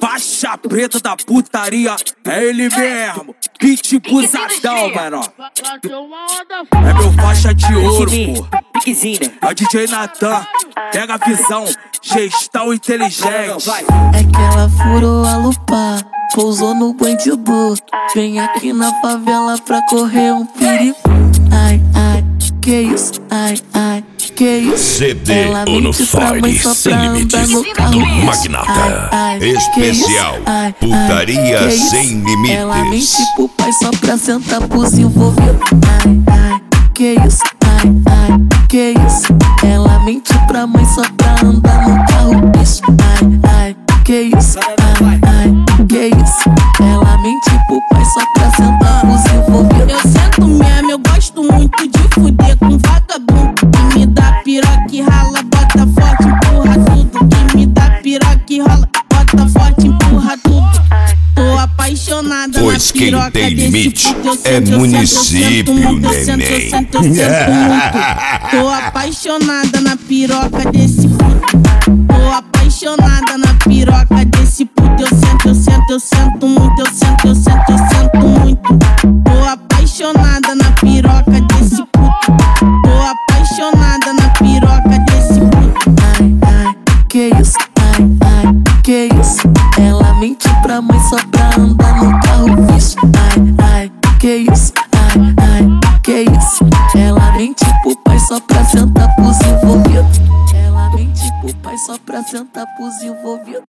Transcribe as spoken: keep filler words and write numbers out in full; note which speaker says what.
Speaker 1: Faixa preta da putaria, é ele mesmo. Kit busadão, mano. É meu faixa de ouro, pô. É o D J Natan, pega a visão, gestão inteligente.
Speaker 2: É que ela furou a lupa, pousou no bandido. Vem aqui na favela pra correr um perigo. Ai, ai, que isso, ai, ai, que isso.
Speaker 3: C D Onofire Sem Limites do Magnata.
Speaker 2: Ai, ai,
Speaker 3: especial
Speaker 2: ai,
Speaker 3: Putaria
Speaker 2: ai,
Speaker 3: Sem Limites.
Speaker 2: Ela mente pro pai só pra sentar pros envolvidos. Ai, ai, que isso, ai, ai, que isso. Ela mente pra mãe só pra andar no carro, bicho. Ai, ai, que isso, ai, ai, que isso. Ela mente pro pai só pra sentar pros envolvidos.
Speaker 4: Eu sento mesmo, eu gosto muito de fuder com vagabundo que me dá piroca e rala, bota forte, empurra tudo. Que me dá piroca e rola, bota forte, empurra tudo. Tô apaixonada
Speaker 3: Pois
Speaker 4: na
Speaker 3: quem
Speaker 4: piroca
Speaker 3: tem
Speaker 4: desse
Speaker 3: limite
Speaker 4: puto. Eu
Speaker 3: é
Speaker 4: sento, eu
Speaker 3: município,
Speaker 4: sento, eu sento, eu sento,
Speaker 3: neném.
Speaker 4: eu sento, eu sento muito. Tô apaixonada na piroca desse puto. Tô apaixonada na piroca desse puto. Eu sento, eu sento, eu sento muito. Eu sento, eu sento, eu sento muito. Tô apaixonada na piroca desse puto. Tô apaixonada na piroca desse puto.
Speaker 2: Ai, ai, que isso, ai, ai, que isso. Ela mente pra mãe só pra andar no carro, bicho. Ai, ai, que isso, ai, ai, que isso. Ela mente pro pai só pra sentar pros envolvidos. Ela mente pro pai só pra sentar pros envolvidos.